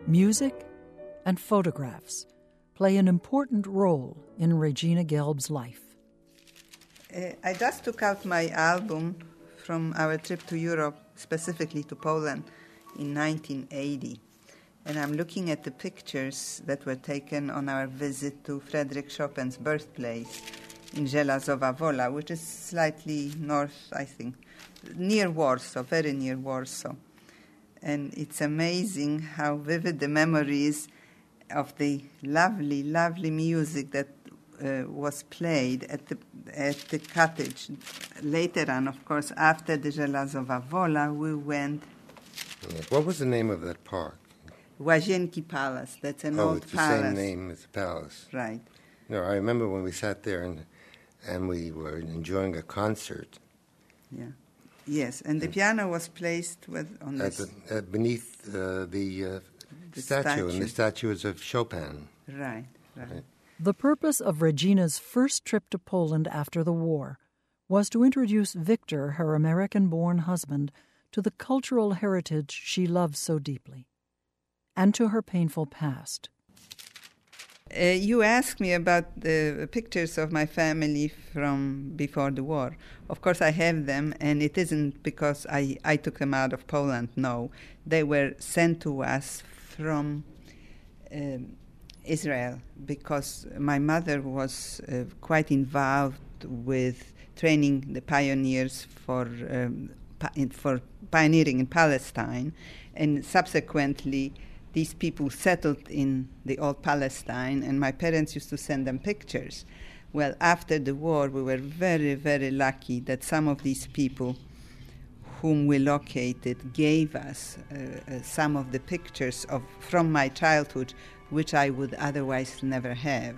Music and photographs play an important role in Regina Gelb's life. I just took out my album from our trip to Europe, specifically to Poland, in 1980. And I'm looking at the pictures that were taken on our visit to Frédéric Chopin's birthplace in Żelazowa Wola, which is slightly north, I think, near Warsaw, very near Warsaw. And it's amazing how vivid the memories of the lovely, lovely music that was played at the cottage. Later on, of course, after the Żelazowa Wola, we went... What was the name of that park? Łazienki Palace. That's an old it's palace. the same name as the palace. Right. No, I remember when we sat there and we were enjoying a concert. Yeah. Yes, and the piano was placed beneath the statue, and the statue is of Chopin. Right. The purpose of Regina's first trip to Poland after the war was to introduce Victor, her American-born husband, to the cultural heritage she loves so deeply, and to her painful past. You asked me about the pictures of my family from before the war. Of course, I have them, and it isn't because I took them out of Poland, no. They were sent to us from Israel, because my mother was quite involved with training the pioneers for pioneering in Palestine, and subsequently these people settled in the old Palestine, and my parents used to send them pictures. Well, after the war, we were very, very lucky that some of these people whom we located gave us some of the pictures from my childhood, which I would otherwise never have.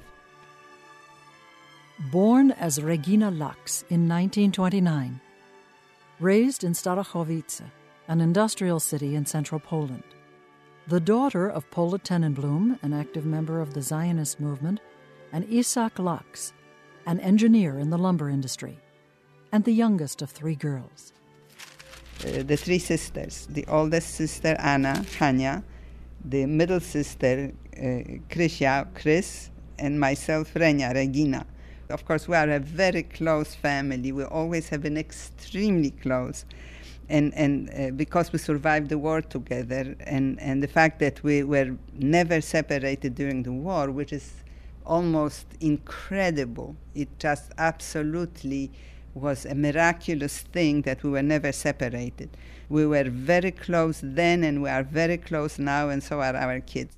Born as Regina Lux in 1929, raised in Starachowice, an industrial city in central Poland, the daughter of Pola Tenenblum, an active member of the Zionist movement, and Isaac Lux, an engineer in the lumber industry, and the youngest of three girls. The three sisters, the oldest sister, Anna, Hania, the middle sister, Krysia, Chris, and myself, Renia, Regina. Of course, we are a very close family. We always have been extremely close. And because we survived the war together, and the fact that we were never separated during the war, which is almost incredible. It just absolutely was a miraculous thing that we were never separated. We were very close then, and we are very close now, and so are our kids.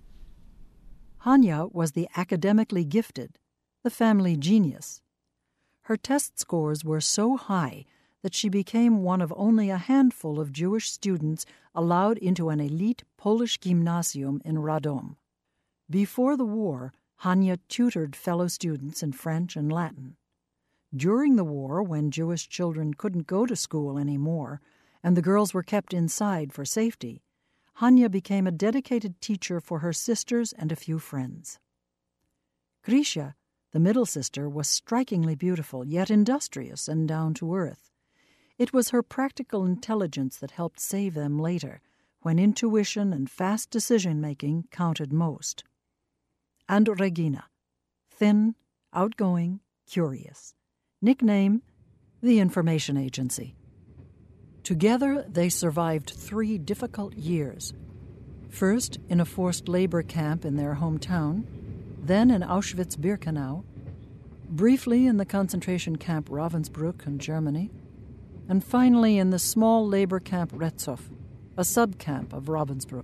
Hania was the academically gifted, the family genius. Her test scores were so high that she became one of only a handful of Jewish students allowed into an elite Polish gymnasium in Radom. Before the war, Hania tutored fellow students in French and Latin. During the war, when Jewish children couldn't go to school anymore, and the girls were kept inside for safety, Hania became a dedicated teacher for her sisters and a few friends. Krysia, the middle sister, was strikingly beautiful, yet industrious and down to earth. It was her practical intelligence that helped save them later, when intuition and fast decision-making counted most. And Regina, thin, outgoing, curious. Nickname, the Information Agency. Together, they survived 3 difficult years. First, in a forced labor camp in their hometown, then in Auschwitz-Birkenau, briefly in the concentration camp Ravensbrück in Germany, and finally in the small labor camp Retzow, a sub-camp of Ravensbrück.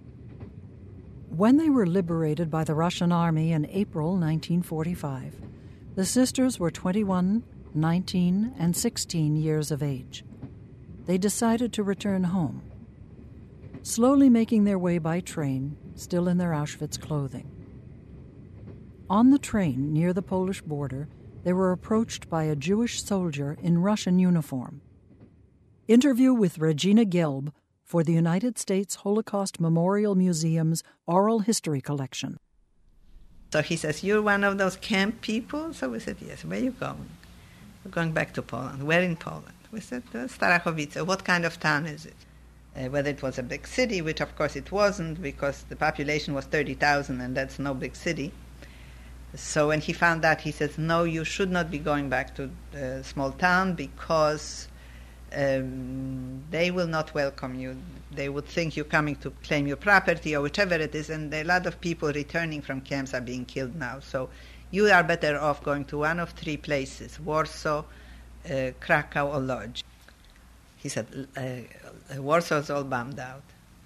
When they were liberated by the Russian army in April 1945, the sisters were 21, 19, and 16 years of age. They decided to return home, slowly making their way by train, still in their Auschwitz clothing. On the train near the Polish border, they were approached by a Jewish soldier in Russian uniform. Interview with Regina Gelb for the United States Holocaust Memorial Museum's Oral History Collection. So he says, "You're one of those camp people?" So we said, "Yes." "Where are you going?" "We're going back to Poland." "Where in Poland?" We said, "Starachowice." "What kind of town is it?" whether it was a big city, which of course it wasn't, because the population was 30,000 and that's no big city. So when he found that, he says, no, you should not be going back to a small town, because they will not welcome you. They would think you're coming to claim your property or whichever it is, and a lot of people returning from camps are being killed now. So you are better off going to one of three places, Warsaw, Krakow, or Lodz. He said, Warsaw is all bombed out.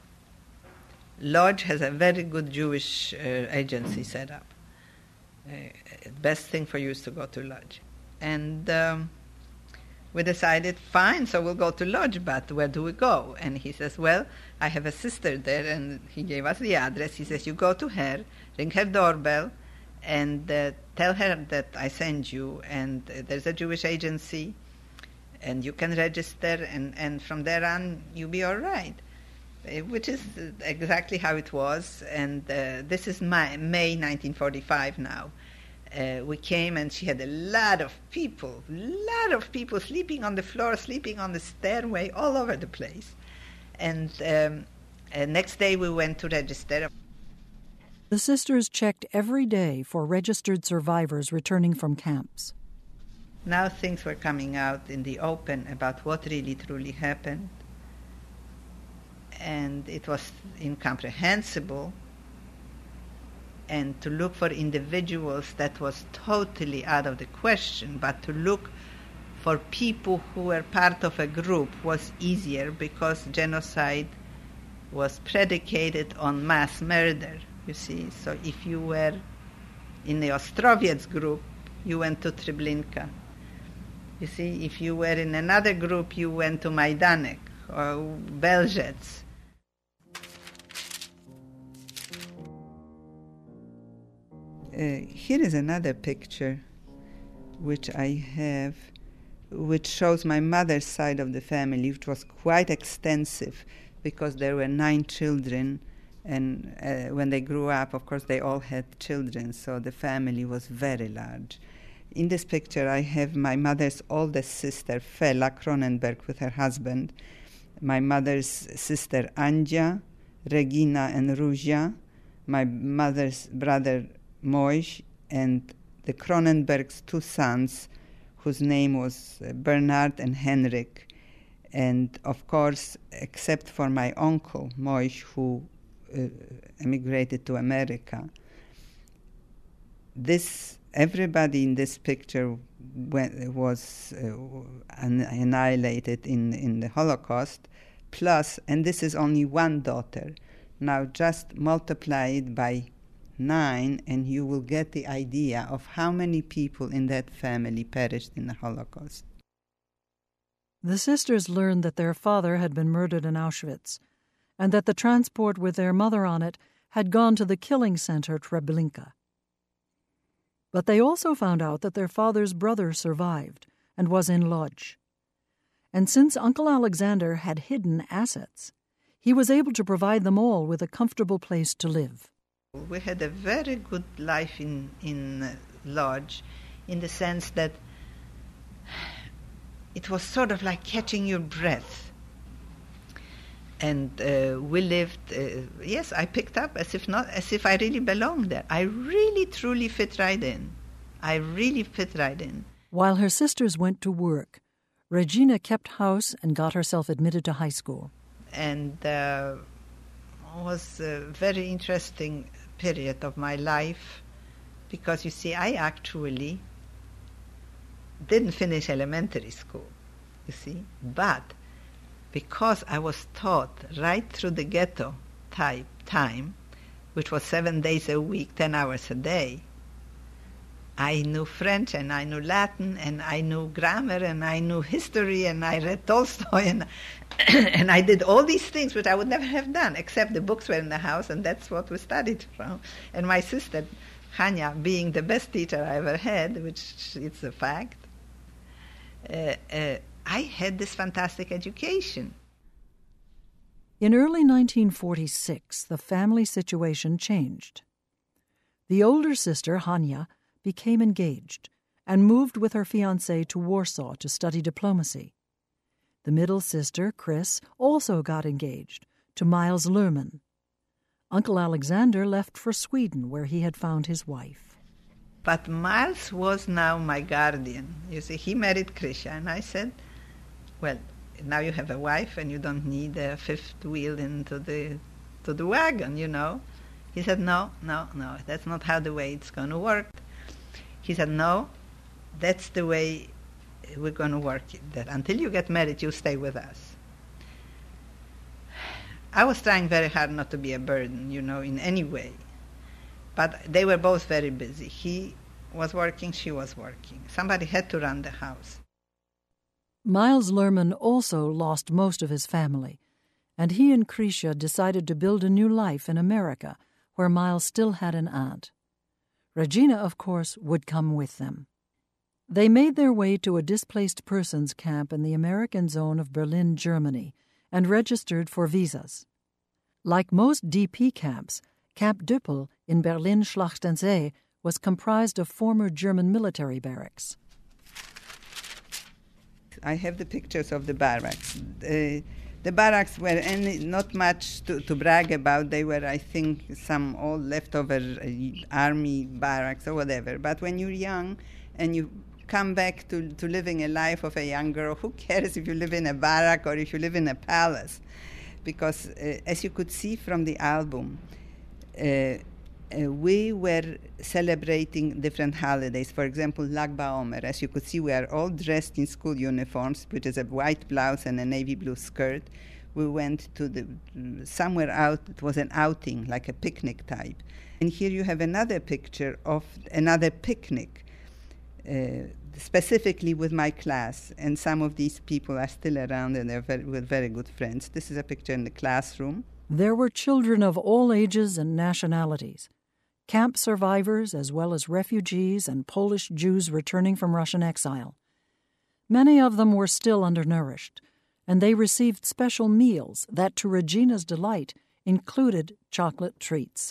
Lodz has a very good Jewish agency set up. Best thing for you is to go to Lodz. And we decided, fine, so we'll go to Lodz, but where do we go? And he says, well, I have a sister there, and he gave us the address. He says, you go to her, ring her doorbell, and tell her that I send you, and there's a Jewish agency, and you can register, and from there on, you'll be all right. Which is exactly how it was, and this is May 1945 now. We came, and she had a lot of people sleeping on the floor, sleeping on the stairway, all over the place. And next day we went to register. The sisters checked every day for registered survivors returning from camps. Now things were coming out in the open about what really truly happened. And it was incomprehensible. And to look for individuals, that was totally out of the question. But to look for people who were part of a group was easier, because genocide was predicated on mass murder, you see. So if you were in the Ostrowiec group, you went to Treblinka. You see, if you were in another group, you went to Majdanek or Belzec. Here is another picture which I have, which shows my mother's side of the family, which was quite extensive, because there were 9 children, and when they grew up, of course, they all had children, so the family was very large. In this picture, I have my mother's oldest sister, Fela Cronenberg, with her husband, my mother's sister, Andzia, Regina, and Ruzia, my mother's brother, Mojś, and the Cronenbergs' 2 sons, whose name was Bernard and Henrik. And of course, except for my uncle, Mojś, who emigrated to America, everybody in this picture was annihilated in the Holocaust, plus, and this is only one daughter. Now just multiply it by 9 and you will get the idea of how many people in that family perished in the Holocaust. The sisters learned that their father had been murdered in Auschwitz, and that the transport with their mother on it had gone to the killing center Treblinka. But they also found out that their father's brother survived and was in Lodz. And since Uncle Alexander had hidden assets, he was able to provide them all with a comfortable place to live. We had a very good life in Lodz, in the sense that it was sort of like catching your breath. And we lived, yes, I picked up as if I really belonged there. I really, truly fit right in. I really fit right in. While her sisters went to work, Regina kept house and got herself admitted to high school. And it was a very interesting period of my life, because, you see, I actually didn't finish elementary school, you see, but because I was taught right through the ghetto type time, which was 7 days a week, 10 hours a day, I knew French and I knew Latin and I knew grammar and I knew history and I read Tolstoy and and I did all these things which I would never have done, except the books were in the house and that's what we studied from. And my sister, Hania, being the best teacher I ever had, which it's a fact, I had this fantastic education. In early 1946, the family situation changed. The older sister, Hania, became engaged and moved with her fiancé to Warsaw to study diplomacy. The middle sister, Chris, also got engaged to Miles Lerman. Uncle Alexander left for Sweden, where he had found his wife. But Miles was now my guardian. You see, he married Krisha, and I said, well, now you have a wife and you don't need a fifth wheel into the wagon, you know. He said, no, that's not how the way it's going to work. He said, no, that's the way we're going to work it, that until you get married, you stay with us. I was trying very hard not to be a burden, you know, in any way. But they were both very busy. He was working, she was working. Somebody had to run the house. Miles Lerman also lost most of his family, and he and Krisha decided to build a new life in America, where Miles still had an aunt. Regina, of course, would come with them. They made their way to a displaced persons camp in the American zone of Berlin, Germany, and registered for visas. Like most DP camps, Camp Düppel in Berlin-Schlachtensee was comprised of former German military barracks. I have the pictures of the barracks. The barracks were not much to brag about. They were, I think, some old leftover army barracks or whatever. But when you're young and you come back to living a life of a young girl, who cares if you live in a barrack or if you live in a palace? Because as you could see from the album, we were celebrating different holidays. For example, Lag BaOmer. As you could see, we are all dressed in school uniforms, which is a white blouse and a navy blue skirt. We went to somewhere out. It was an outing, like a picnic type. And here you have another picture of another picnic, specifically with my class. And some of these people are still around, and they're very good friends. This is a picture in the classroom. There were children of all ages and nationalities, camp survivors as well as refugees and Polish Jews returning from Russian exile. Many of them were still undernourished, and they received special meals that, to Regina's delight, included chocolate treats.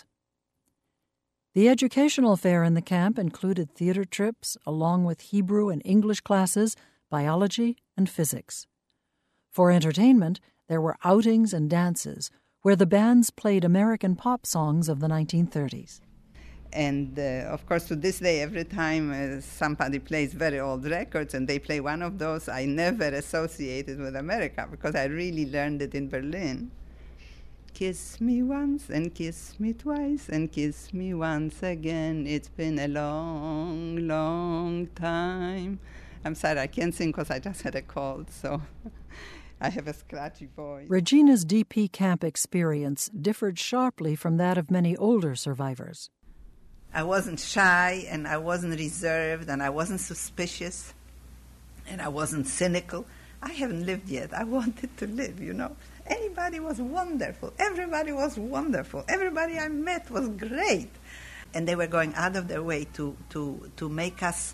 The educational fare in the camp included theater trips, along with Hebrew and English classes, biology, and physics. For entertainment, there were outings and dances, where the bands played American pop songs of the 1930s. And, of course, to this day, every time somebody plays very old records and they play one of those, I never associated with America because I really learned it in Berlin. Kiss me once and kiss me twice and kiss me once again. It's been a long, long time. I'm sorry, I can't sing because I just had a cold, so I have a scratchy voice. Regina's DP camp experience differed sharply from that of many older survivors. I wasn't shy, and I wasn't reserved, and I wasn't suspicious, and I wasn't cynical. I haven't lived yet. I wanted to live, you know. Anybody was wonderful. Everybody was wonderful. Everybody I met was great. And they were going out of their way to make us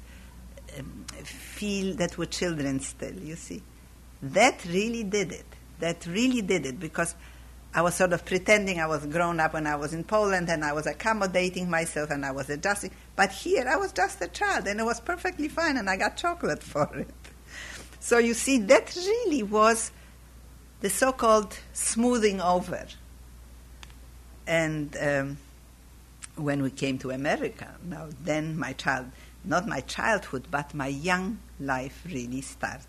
feel that we're children still, you see. That really did it, because I was sort of pretending I was grown up when I was in Poland, and I was accommodating myself, and I was adjusting. But here I was just a child, and it was perfectly fine, and I got chocolate for it. So you see, that really was the so-called smoothing over. And when we came to America, now then not my childhood, but my young life really started.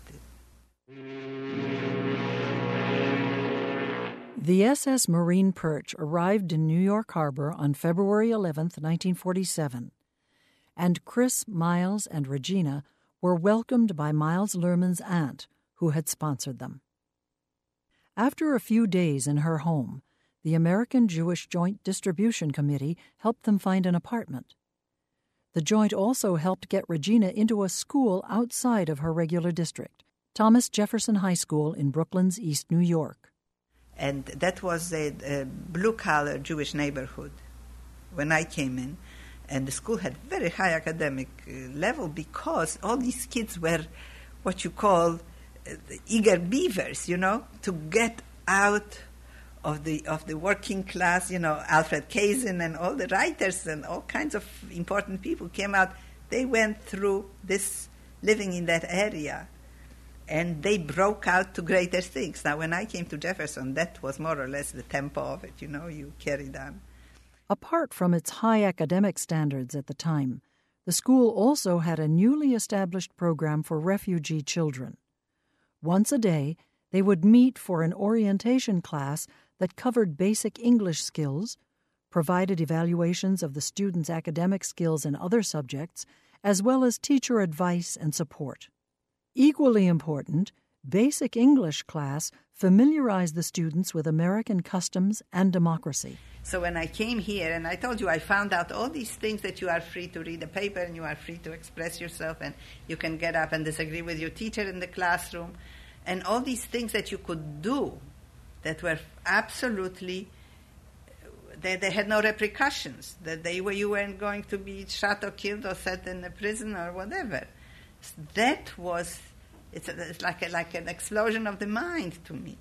The SS Marine Perch arrived in New York Harbor on February 11, 1947, and Chris, Miles, and Regina were welcomed by Miles Lerman's aunt, who had sponsored them. After a few days in her home, the American Jewish Joint Distribution Committee helped them find an apartment. The Joint also helped get Regina into a school outside of her regular district, Thomas Jefferson High School in Brooklyn's East New York. And that was a blue-collar Jewish neighborhood when I came in. And the school had very high academic level because all these kids were what you call eager beavers, you know, to get out of the working class. You know, Alfred Kazin and all the writers and all kinds of important people came out. They went through this living in that area And they broke out to greater things. Now, when I came to Jefferson, that was more or less the tempo of it, you carried on. Apart from its high academic standards at the time, the school also had a newly established program for refugee children. Once a day, they would meet for an orientation class that covered basic English skills, provided evaluations of the students' academic skills in other subjects, as well as teacher advice and support. Equally important, basic English class familiarized the students with American customs and democracy. So when I came here, and I told you I found out all these things that you are free to read a paper and you are free to express yourself and you can get up and disagree with your teacher in the classroom, and all these things that you could do that were absolutely, they had no repercussions, that you weren't going to be shot or killed or set in a prison or whatever. That was, it's like an explosion of the mind to me.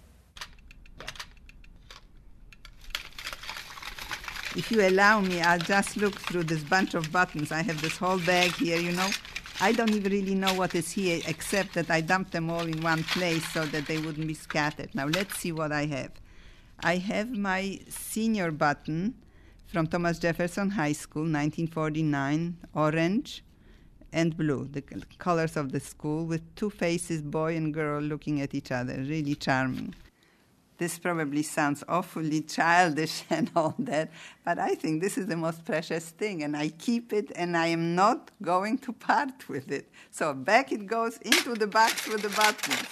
If you allow me, I'll just look through this bunch of buttons. I have this whole bag here, I don't even really know what is here, except that I dumped them all in one place so that they wouldn't be scattered. Now, let's see what I have. I have my senior button from Thomas Jefferson High School, 1949, orange and blue, the colors of the school, with two faces, boy and girl, looking at each other. Really charming. This probably sounds awfully childish and all that, but I think this is the most precious thing, and I keep it, and I am not going to part with it. So back it goes into the box with the buttons.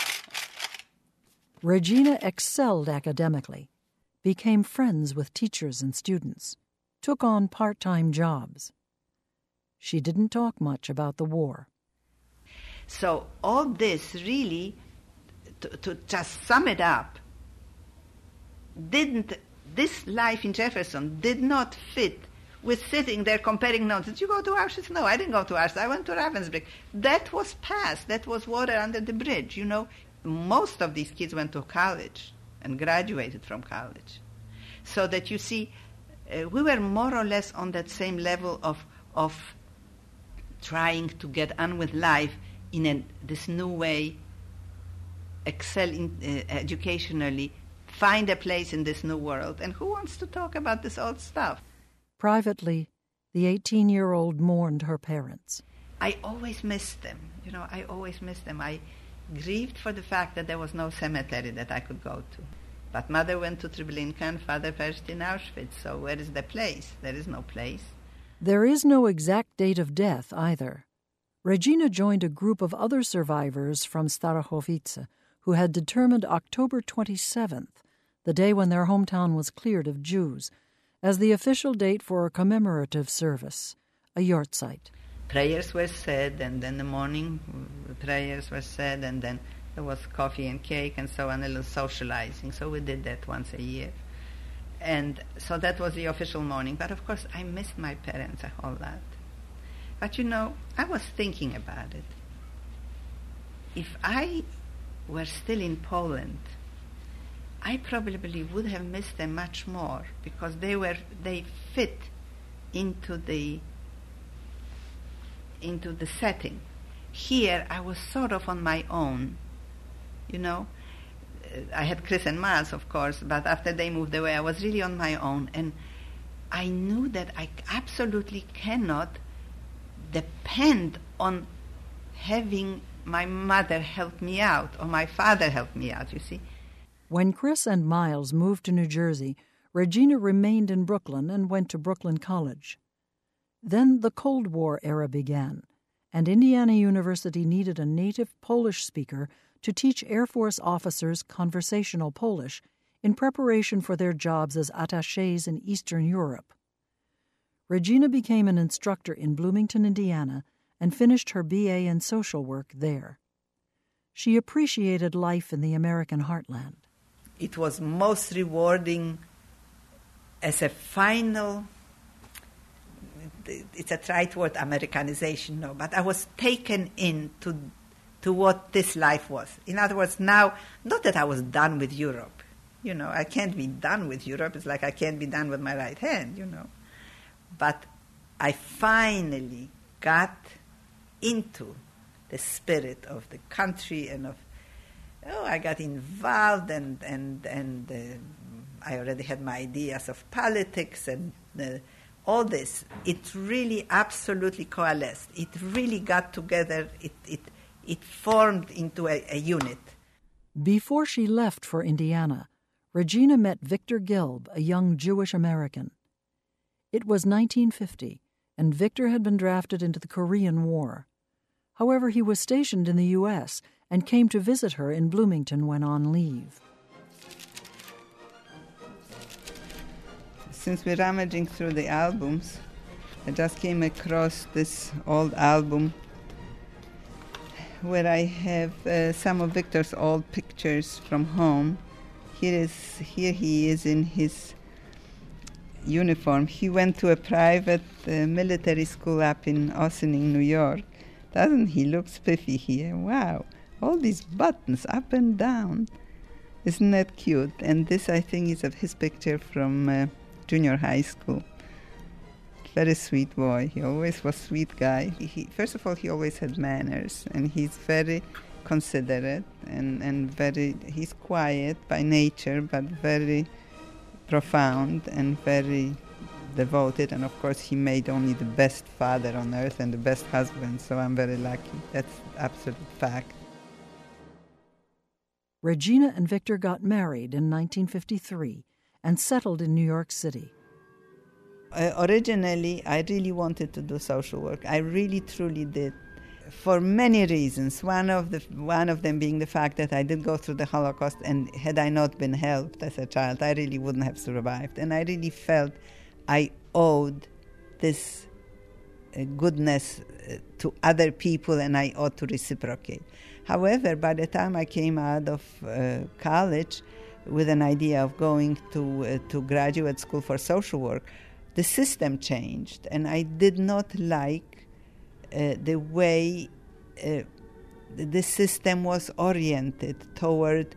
Regina excelled academically, became friends with teachers and students, took on part-time jobs. She didn't talk much about the war. So all this really, to just sum it up, this life in Jefferson did not fit with sitting there comparing notes. Did you go to Auschwitz? No, I didn't go to Auschwitz. I went to Ravensbrück. That was past. That was water under the bridge, Most of these kids went to college and graduated from college. So that you see, we were more or less on that same level of trying to get on with life in this new way, excel educationally, find a place in this new world. And who wants to talk about this old stuff? Privately, the 18-year-old mourned her parents. I always missed them. I always missed them. I grieved for the fact that there was no cemetery that I could go to. But mother went to Treblinka and father perished in Auschwitz. So where is the place? There is no place. There is no exact date of death either. Regina joined a group of other survivors from Starachowice who had determined October 27th, the day when their hometown was cleared of Jews, as the official date for a commemorative service, a yahrzeit. Prayers were said, and then the morning prayers were said, and then there was coffee and cake and so on, a little socializing. So we did that once a year. And so that was the official morning. But of course, I missed my parents a whole lot. But I was thinking about it. If I were still in Poland, I probably would have missed them much more because they fit into the setting. Here, I was sort of on my own, I had Chris and Miles, of course, but after they moved away, I was really on my own. And I knew that I absolutely cannot depend on having my mother help me out or my father help me out, you see. When Chris and Miles moved to New Jersey, Regina remained in Brooklyn and went to Brooklyn College. Then the Cold War era began, and Indiana University needed a native Polish speaker to teach Air Force officers conversational Polish in preparation for their jobs as attachés in Eastern Europe. Regina became an instructor in Bloomington, Indiana, and finished her BA in social work there. She appreciated life in the American heartland. It was most rewarding as a final, it's a trite word, Americanization, no, but I was taken into what this life was. In other words, now, not that I was done with Europe. I can't be done with Europe. It's like I can't be done with my right hand, But I finally got into the spirit of the country and of, I got involved and I already had my ideas of politics and all this. It really absolutely coalesced. It really got together. It formed into a unit. Before she left for Indiana, Regina met Victor Gelb, a young Jewish American. It was 1950, and Victor had been drafted into the Korean War. However, he was stationed in the U.S. and came to visit her in Bloomington when on leave. Since we're rummaging through the albums, I just came across this old album where I have some of Victor's old pictures from home. Here he is in his uniform. He went to a private military school up in Ossining, New York. Doesn't he look spiffy here? Wow, all these buttons up and down. Isn't that cute? And this, I think, is of his picture from junior high school. Very sweet boy. He always was a sweet guy. First of all, he always had manners, and he's very considerate and he's quiet by nature, but very profound and very devoted. And of course, he made only the best father on earth and the best husband, so I'm very lucky. That's absolute fact. Regina and Victor got married in 1953 and settled in New York City. Originally, I really wanted to do social work. I really, truly did, for many reasons. One of them being the fact that I did go through the Holocaust, and had I not been helped as a child, I really wouldn't have survived. And I really felt I owed this goodness to other people, and I ought to reciprocate. However, by the time I came out of college with an idea of going to graduate school for social work, the system changed, and I did not like the way the system was oriented toward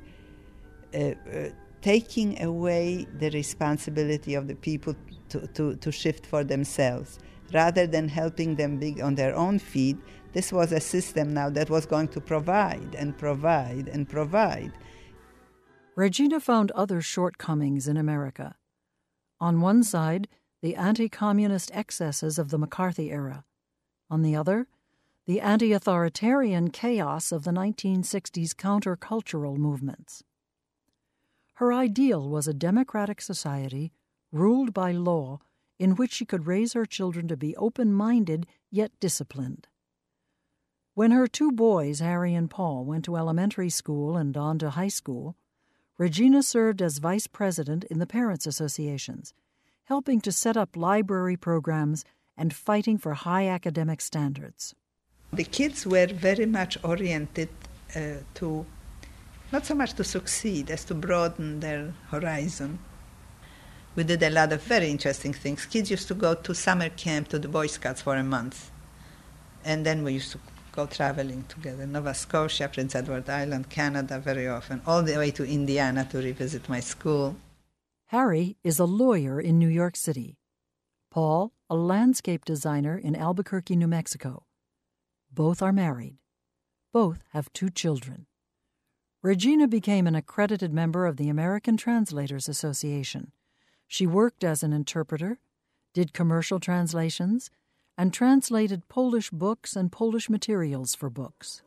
taking away the responsibility of the people to shift for themselves. Rather than helping them be on their own feet, this was a system now that was going to provide and provide and provide. Regina found other shortcomings in America. On one side, the anti-communist excesses of the McCarthy era. On the other, the anti-authoritarian chaos of the 1960s countercultural movements. Her ideal was a democratic society ruled by law in which she could raise her children to be open-minded yet disciplined. When her two boys, Harry and Paul, went to elementary school and on to high school, Regina served as vice president in the parents' associations, helping to set up library programs and fighting for high academic standards. The kids were very much oriented to, not so much to succeed as to broaden their horizon. We did a lot of very interesting things. Kids used to go to summer camp to the Boy Scouts for a month. And then we used to go traveling together. Nova Scotia, Prince Edward Island, Canada very often, all the way to Indiana to revisit my school. Harry is a lawyer in New York City. Paul, a landscape designer in Albuquerque, New Mexico. Both are married. Both have 2 children. Regina became an accredited member of the American Translators Association. She worked as an interpreter, did commercial translations, and translated Polish books and Polish materials for books.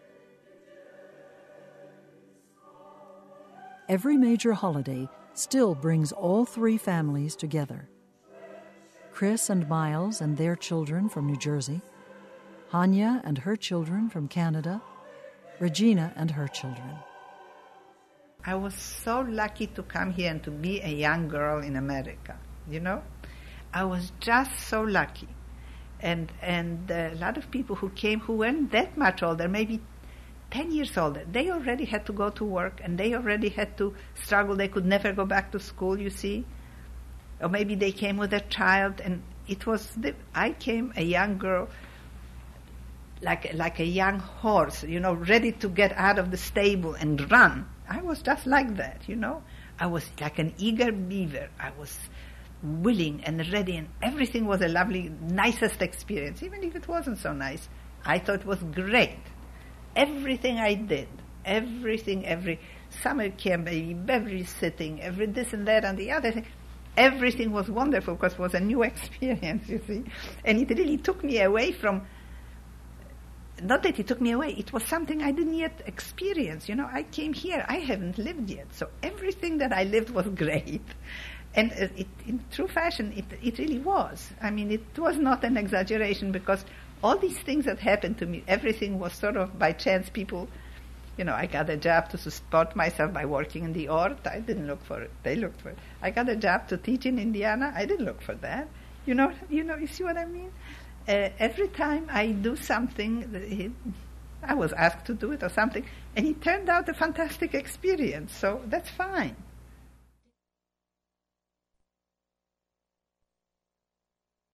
Every major holiday still brings all 3 families together. Chris and Miles and their children from New Jersey, Hanya and her children from Canada, Regina and her children. I was so lucky to come here and to be a young girl in America, you know? I was just so lucky. And a lot of people who came who weren't that much older, maybe 10 years older, they already had to go to work and they already had to struggle. They could never go back to school, you see. Or maybe they came with a child, and I came a young girl, like a young horse, you know, ready to get out of the stable and run. I was just like that, you know. I was like an eager beaver. I was willing and ready, and everything was a lovely, nicest experience. Even if it wasn't so nice, I thought it was great. everything I did, every summer camp, every sitting, every this and that and the other thing, everything was wonderful because it was a new experience, you see. And it really took me away from, not that it took me away, it was something I didn't yet experience. You know, I came here, I haven't lived yet. So everything that I lived was great. And in true fashion, it really was. I mean, it was not an exaggeration because all these things that happened to me, everything was sort of by chance. People, you know, I got a job to support myself by working in the Ort. I didn't look for it. They looked for it. I got a job to teach in Indiana. I didn't look for that. You see what I mean? Every time I do something, I was asked to do it or something, and it turned out a fantastic experience. So that's fine.